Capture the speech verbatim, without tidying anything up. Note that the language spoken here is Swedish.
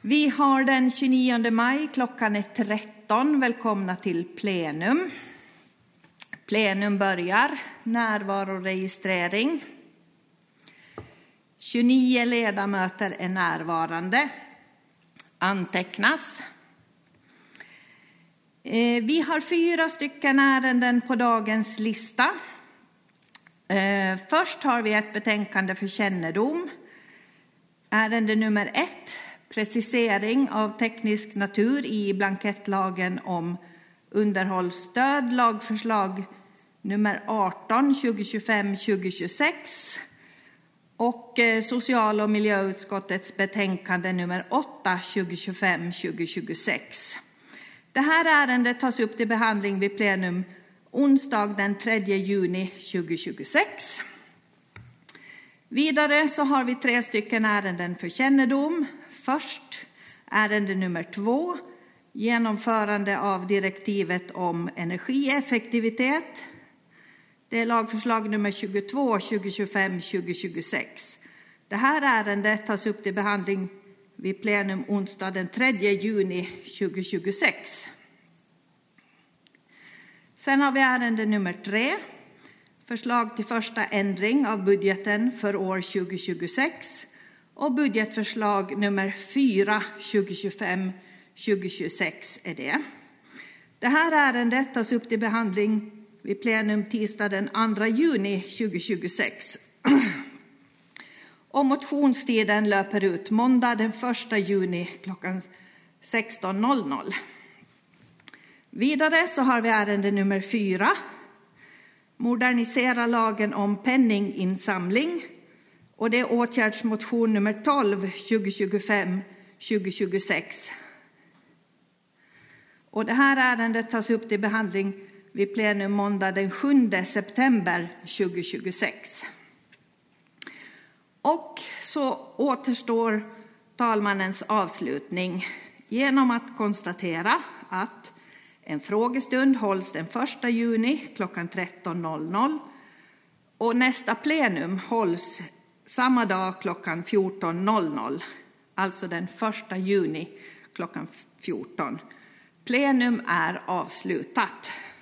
Vi har den tjugonionde maj, klockan är tretton. Välkomna till plenum. Plenum börjar. Närvaroregistrering. tjugonio ledamöter är närvarande. Antecknas. Vi har fyra stycken ärenden på dagens lista. Först har vi ett betänkande för kännedom. Ärende nummer ett. Precisering av teknisk natur i blankettlagen om underhållsstöd. Lagförslag nummer arton tjugo tjugofem tjugo tjugosex. Och social- och miljöutskottets betänkande nummer åtta tjugo tjugofem tjugo tjugosex. Det här ärendet tas upp till behandling vid plenum onsdag den tredje juni tjugo tjugosex. Vidare så har vi tre stycken ärenden för kännedom. Först ärende nummer två, genomförande av direktivet om energieffektivitet. Det är lagförslag nummer tjugotvå tjugo tjugofem tjugo tjugosex. Det här ärendet tas upp till behandling vid plenum onsdag den tredje juni tjugo tjugosex. Sen har vi ärende nummer tre. Förslag till första ändring av budgeten för år tjugo tjugosex. Och budgetförslag nummer fyra tjugo tjugofem tjugo tjugosex är det. Det här ärendet tas upp till behandling vid plenum tisdag den andra juni tjugo tjugosex. Och motionstiden löper ut måndag den första juni klockan sexton noll noll. Vidare så har vi ärende nummer fyra. Modernisera lagen om penninginsamling. Och det är åtgärdsmotion nummer tolv tjugo tjugofem tjugo tjugosex. Och det här ärendet tas upp till behandling vid plenum måndag den sjunde september tjugo tjugosex. Och så återstår talmannens avslutning genom att konstatera att en frågestund hålls den första juni klockan tretton noll noll och nästa plenum hålls samma dag klockan fjorton noll noll, alltså den första juni klockan fjorton. Plenum är avslutat.